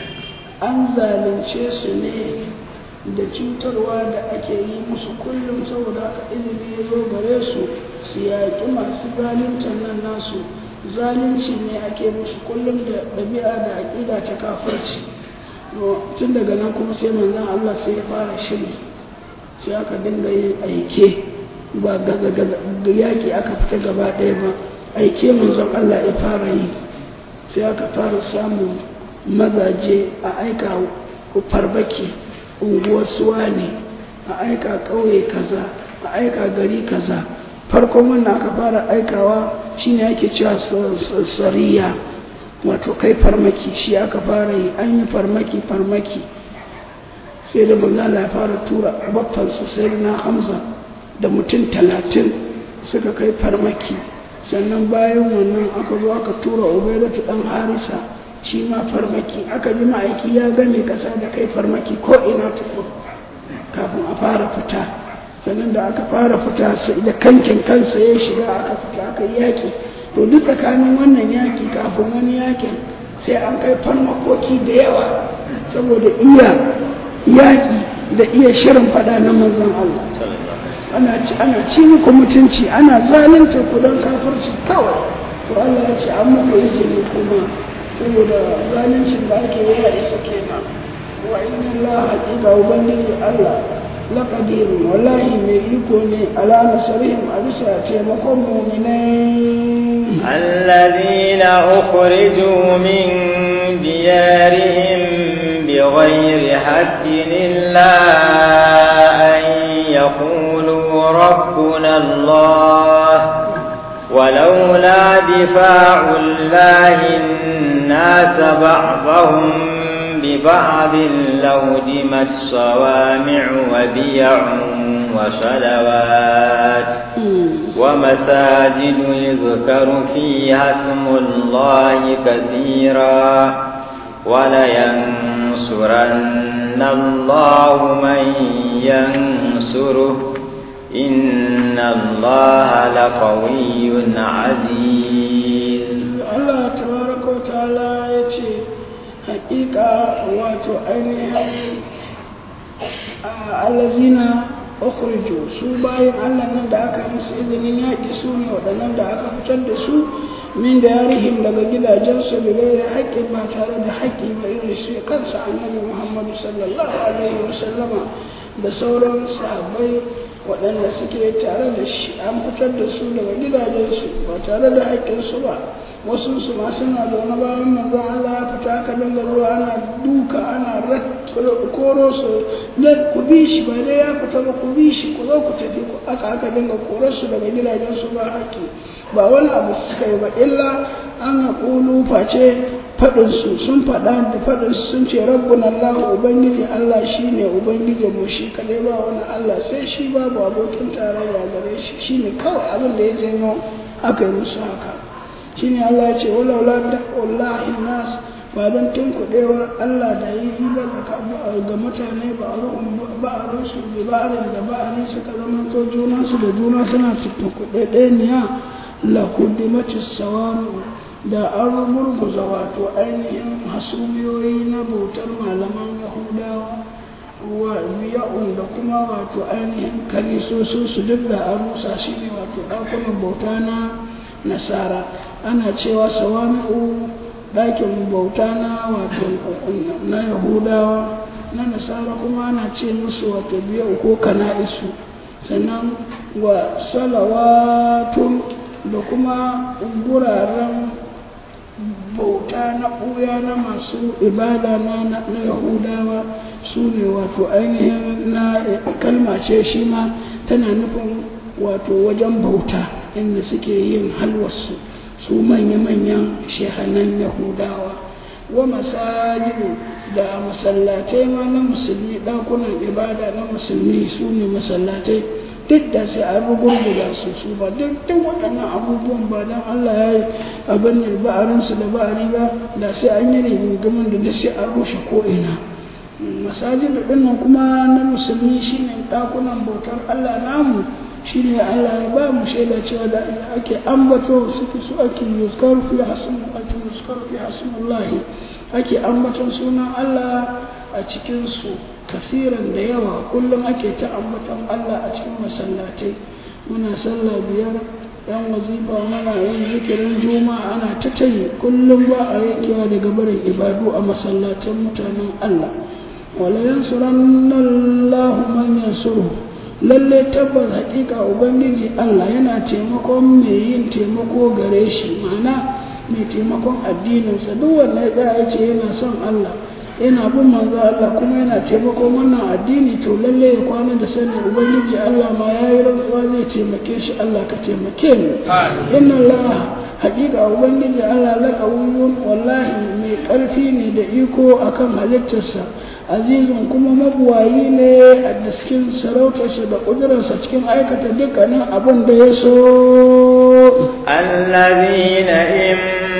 an zalunce su ne da cutarwa da ake yi musu kullum saboda haka izini ya zo gare su su yaƙi masu zaluncin nan nasu zalunci ne ake musu kullum da ɗabi'a da aƙida ta kafirci tun daga nan kuma sai manzon Allah sai ya fara shiri sai aka dinga yin aike ba gaza yaƙi aka fita gaba ɗaya ba aike manzon Allah ya fara yi sai aka fara samun mazaje a aika farbaki unguwar suwa ne a aika ƙauye kaza a aika gari kaza farkon wannan aka fara aikawa shine ake cewa sariya wato kai farmaki shi aka fara yi an yi farmaki farmaki sai da manzala ya fara tura babbansa sai na hamza da mutum talatin suka kai farmaki sannan bayan wannan aka zo aka tura ubaidatu dan harisa shi ma farmaki aka bi ma'aiki ya game kasa da kai farmaki ko ina tuku kafin a fara fita sannan da aka fara fita sai da kankin kansa ya shiga aka fita aka yaki to duk tsakanin wannan yaki kafin wani yakin sai an kai farmakoki da yawa saboda iya yaki da iya shirin fada na manzon Allah ana ci ana ci muku mutunci ana zalunta ku don kafirci kawai to Allah ya ce an muku izini kuma saboda zalincin da ake yi a isa kenan wa inna Allah haqiqa ubangiji Allah laqadir wallahi mai iko ne ala nasrihim a bisa taimakon mu'minai alladhina ukhriju min diyarihim bighayri haqqin illa an yaqulu rabbuna Allah ولولا دفاع الله الناس بعضهم ببعض لهدمت صوامع وبيع وصلوات ومساجد يذكر فيها اسم الله كثيرا ولينصرن الله من ينصره إن الله لقوي عزيز الله تبارك وتعالى يتي حقيقة وتعينها الذين أخرجوا سوباين الله ندعك مسئلين يأكسون ودنندعك فتدسوا من دارهم لقد جلسوا بغير حق ما ترد حق بإرسي قد سعى النبي محمد صلى الله عليه وسلم da sauran sahabbai waɗanda suke tare da shi an fitar da su daga gidajensu ba tare da haƙƙinsu ba wasu su ma suna zaune bayan manzon Allah ya fita aka dinga zuwa ana duka ana koro su ne ku bi shi ba dai ya fita ba ku bi shi ku zo ku tafi ku aka aka dinga korar su daga gidajensu ba haƙƙi ba wani abu suka yi ba illa an haƙulu face faɗinsu sun faɗa da faɗinsu sun ce rabbuna Allah ubangiji Allah shi ne ubangiji mu shi kaɗai ba wani Allah sai shi babu abokin tarayya gare shi shi ne kawai abin da ya janyo aka yi musu haka shi ne Allah ya ce walaula da wallahi nas ba don tun kuɗewar Allah da yi ba ga mutane ba a rusu ba a da ba a ne suka zama to junansu da juna suna cikin kuɗe ɗaya niya la kudimatis sawamu da an murguza wato ainihin hasumiyoyi na bautar malaman yahudawa wa biya'un da kuma wato ainihin kanisosu su duk da an rusa shi ne wato ɗakunan bauta na nasara ana cewa sawami'u ɗakin bauta na wato na yahudawa na nasara kuma ana ce musu wato biya'u ko kana'isu sannan wa salawatun da kuma guraren bauta na ɓuya na masu ibada na na yahudawa su ne wato ainihin na kalma ce shi ma tana nufin wato wajen bauta inda suke yin halwarsu su manya-manyan shehanan yahudawa wa masajidu da masallatai ma na musulmi ɗakunan ibada na musulmi su ne masallatai duk da sai an rugurguza su su ba duk duk waɗannan abubuwan ba don Allah ya yi abin da ba'arinsu da ba'ari ba da sai an yi rigimin da da sai an rushe ko'ina masajin da ɗinnan kuma na musulmi shine ɗakunan bautar Allah namu shine Allah ya ba mu shaida cewa da ake ambato suke su ake yuzkar fi hasmu ake yuzkar fi hasmullahi ake ambaton sunan Allah a cikin su kasiran da yawa kullum ake ta ambaton Allah a cikin masallatai muna sallah biyar yan wazifa muna yin zikirin juma'a ana ta tayi kullum ba a yankewa daga barin ibadu a masallatan mutanen Allah wala yansuranna Allahu man yansuru lalle tabbas hakika ubangiji Allah yana taimakon mai yin taimako gare shi ma'ana mai taimakon addininsa duk wanda ya ce yana son Allah yana bin manzo Allah kuma yana taimakon wannan addini to lalle ya kwana da sanin ubangiji Allah ma yayi rantsuwa zai taimake shi Allah ka taimake mu inna Allah hakika ubangiji Allah laqawiyun wallahi mai karfi ne da iko akan halittarsa azizun kuma mabuwayi ne a cikin sarautarsa da ƙudurarsa cikin aikata dukkanin abin da ya so allazina in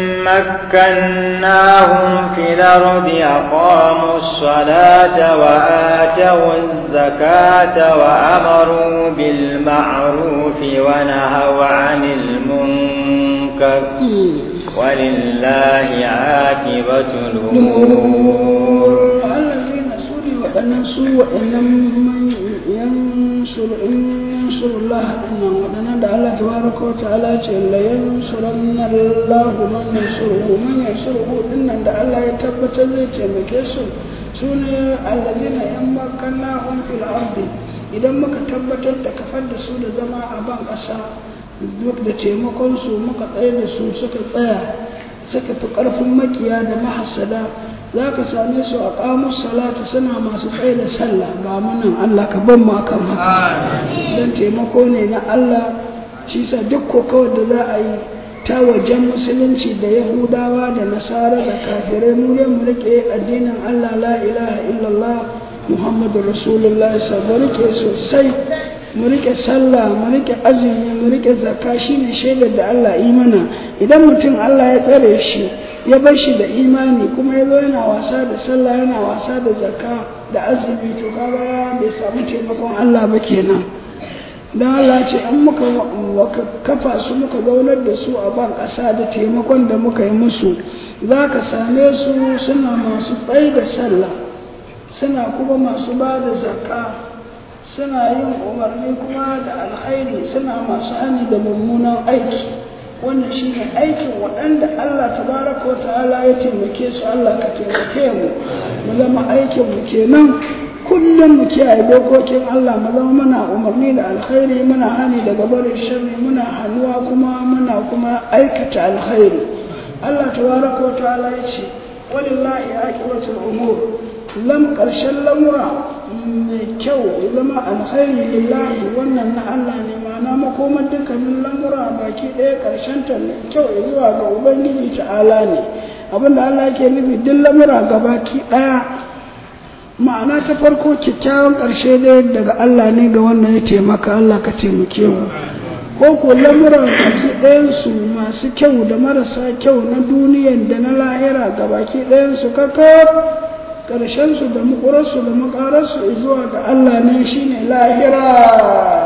makkannahum fil ardi aqamu as-salata wa atu az-zakata wa amaru bil ma'ruf wa nahaw 'anil munkar walillahi 'aqibatul umur waɗannan su waɗannan yansurullah ɗinnan waɗannan da Allah tabaraka wa ta'ala ce la yansuranna Allah man yansuruhu man yansuruhu ɗinnan da Allah ya tabbatar zai taimake su su ne allazina yammakannahum fil ardi idan muka tabbatar da kafar da su da zama a ban ƙasa duk da taimakon su muka tsaye da su suka tsaya suka fi ƙarfin makiya da mahasada za ka same su a ƙamus salata suna masu tsaye da sallah ga munan Allah ka ban mu akan haka don taimako ne na Allah shi sa duk kokawar da za a yi ta wajen musulunci da yahudawa da nasara da kafirai mu ne mu rike addinin Allah la ilaha illallah muhammadu rasulullahi sallallahu rike sosai mu rike sallah mu rike azumi mu rike zakka shine shaidar da Allah imana idan mutum Allah ya tsare shi ya bar shi da imani kuma ya zo yana wasa da sallah yana wasa da zakka da azumi to kaga bai samu taimakon Allah ba kenan dan Allah ce an muka kafa su muka zaunar da su a ban ƙasa da taimakon da muka yi musu za ka same su suna masu tsaye da sallah suna kuma masu ba da zakka suna yin umarni kuma da alkhairi suna masu hani da mummunan aiki wannan shi ne aikin waɗanda Allah tabaraka wa ta'ala ya taimake su Allah ka taimake mu mu zama aikin mu kenan kullum mu kiyaye dokokin Allah mu zama muna umarni da alkhairi muna hani daga barin sharri muna hannuwa kuma muna kuma aikata alkhairi Allah tabaraka wa ta'ala ya ce walillahi aqibatul umur lam karshen lamura mai kyau zama alkhairi lillahi wannan na Allah ne ma'ana makoman dukkanin lamura baki ɗaya karshen ta mai kyau zuwa ga ubangiji ta'ala ne abinda Allah yake nufi duk lamura gabaki ɗaya ma'ana ta farko kyakkyawan ƙarshe dai daga Allah ne ga wannan ya taimaka Allah ka taimake mu ko ko lamuran baki ɗayansu masu kyau da marasa kyau na duniyan da na lahira gabaki ɗayansu kakaf ƙarshensu da mukurarsu da makararsu zuwa ga Allah ne shine lahira